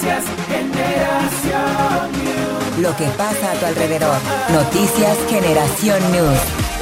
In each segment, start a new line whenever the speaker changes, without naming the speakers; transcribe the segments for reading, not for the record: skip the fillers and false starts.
Noticias Generación News.
Lo que pasa a tu alrededor. Noticias Generación News.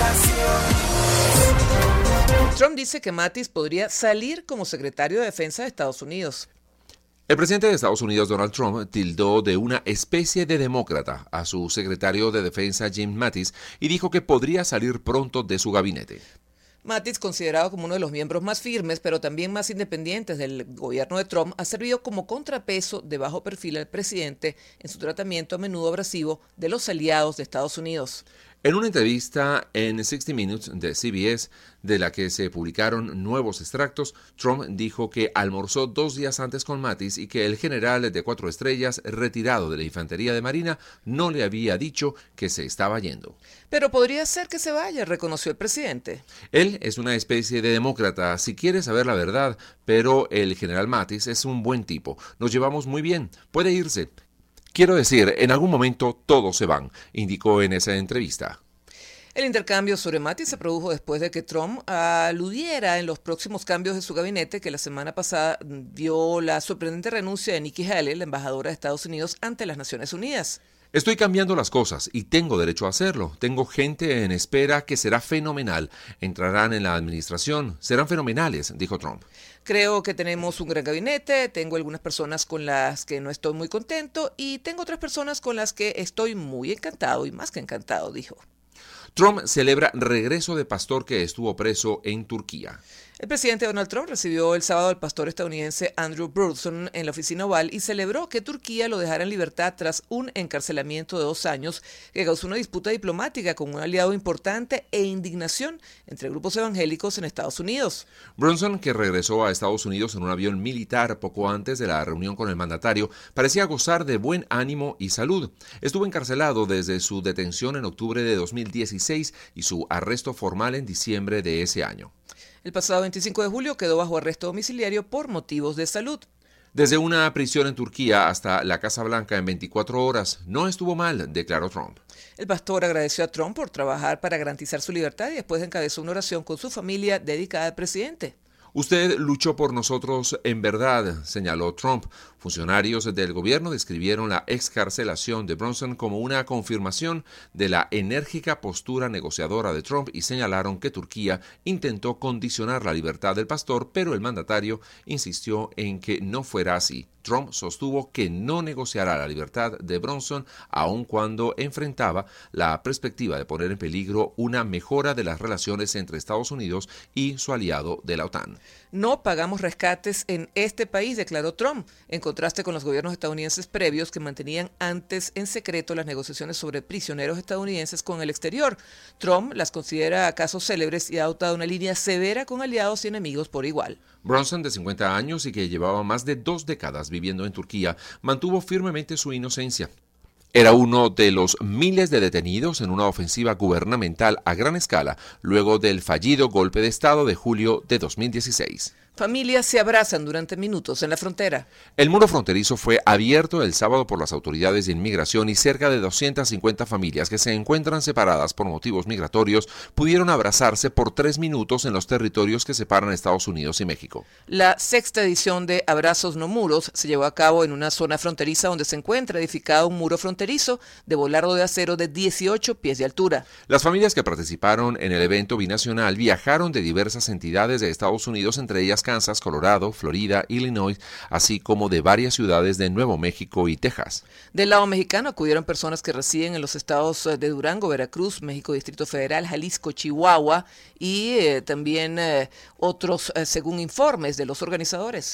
Trump dice que Mattis podría salir como secretario de Defensa de Estados Unidos.
El presidente de Estados Unidos, Donald Trump, tildó de una especie de demócrata a su secretario de Defensa, Jim Mattis, y dijo que podría salir pronto de su gabinete.
Mattis, considerado como uno de los miembros más firmes, pero también más independientes del gobierno de Trump, ha servido como contrapeso de bajo perfil al presidente en su tratamiento a menudo abrasivo de los aliados de Estados Unidos.
En una entrevista en 60 Minutes de CBS, de la que se publicaron nuevos extractos, Trump dijo que almorzó 2 días antes con Mattis y que el general de 4 estrellas, retirado de la Infantería de Marina, no le había dicho que se estaba yendo.
Pero podría ser que se vaya, reconoció el presidente.
Él es una especie de demócrata, si quiere saber la verdad, pero el general Mattis es un buen tipo. Nos llevamos muy bien, puede irse. Quiero decir, en algún momento todos se van, indicó en esa entrevista.
El intercambio sobre Mattis se produjo después de que Trump aludiera en los próximos cambios de su gabinete, que la semana pasada vio la sorprendente renuncia de Nikki Haley, la embajadora de Estados Unidos ante las Naciones Unidas.
Estoy cambiando las cosas y tengo derecho a hacerlo. Tengo gente en espera que será fenomenal. Entrarán en la administración. Serán fenomenales, dijo Trump.
Creo que tenemos un gran gabinete, tengo algunas personas con las que no estoy muy contento y tengo otras personas con las que estoy muy encantado y más que encantado, dijo.
Trump celebra regreso de pastor que estuvo preso en Turquía.
El presidente Donald Trump recibió el sábado al pastor estadounidense Andrew Brunson en la oficina Oval y celebró que Turquía lo dejara en libertad tras un encarcelamiento de 2 años que causó una disputa diplomática con un aliado importante e indignación entre grupos evangélicos en Estados Unidos.
Brunson, que regresó a Estados Unidos en un avión militar poco antes de la reunión con el mandatario, parecía gozar de buen ánimo y salud. Estuvo encarcelado desde su detención en octubre de 2016 y su arresto formal en diciembre de ese año.
El pasado 25 de julio quedó bajo arresto domiciliario por motivos de salud.
Desde una prisión en Turquía hasta la Casa Blanca en 24 horas, no estuvo mal, declaró Trump.
El pastor agradeció a Trump por trabajar para garantizar su libertad y después encabezó una oración con su familia dedicada al presidente.
Usted luchó por nosotros en verdad, señaló Trump. Funcionarios del gobierno describieron la excarcelación de Brunson como una confirmación de la enérgica postura negociadora de Trump y señalaron que Turquía intentó condicionar la libertad del pastor, pero el mandatario insistió en que no fuera así. Trump sostuvo que no negociará la libertad de Brunson aun cuando enfrentaba la perspectiva de poner en peligro una mejora de las relaciones entre Estados Unidos y su aliado de la OTAN.
No pagamos rescates en este país, declaró Trump, en contraste con los gobiernos estadounidenses previos que mantenían antes en secreto las negociaciones sobre prisioneros estadounidenses con el exterior. Trump las considera casos célebres y ha adoptado una línea severa con aliados y enemigos por igual.
Brunson, de 50 años y que llevaba más de 2 décadas viviendo en Turquía, mantuvo firmemente su inocencia. Era uno de los miles de detenidos en una ofensiva gubernamental a gran escala luego del fallido golpe de Estado de julio de 2016.
Familias se abrazan durante minutos en la frontera.
El muro fronterizo fue abierto el sábado por las autoridades de inmigración y cerca de 250 familias que se encuentran separadas por motivos migratorios pudieron abrazarse por 3 minutos en los territorios que separan Estados Unidos y México.
La 6ª edición de Abrazos No Muros se llevó a cabo en una zona fronteriza donde se encuentra edificado un muro fronterizo de volardo de acero de 18 pies de altura.
Las familias que participaron en el evento binacional viajaron de diversas entidades de Estados Unidos, entre ellas Kansas, Colorado, Florida, Illinois, así como de varias ciudades de Nuevo México y Texas.
Del lado mexicano acudieron personas que residen en los estados de Durango, Veracruz, México, Distrito Federal, Jalisco, Chihuahua y también otros, según informes de los organizadores.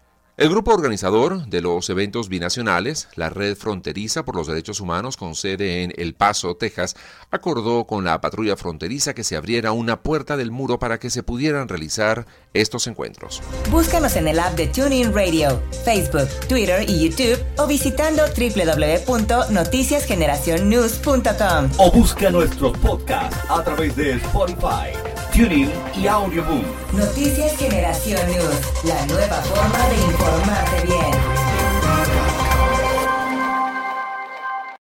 El grupo organizador de los eventos binacionales, la Red Fronteriza por los Derechos Humanos con sede en El Paso, Texas, acordó con la patrulla fronteriza que se abriera una puerta del muro para que se pudieran realizar estos encuentros.
Búscanos en el app de TuneIn Radio, Facebook, Twitter y YouTube o visitando www.noticiasgeneracionnews.com.
O busca nuestros podcasts a través de Spotify, TuneIn y Audioboom.
Noticias Generación News, la nueva forma de informarte bien.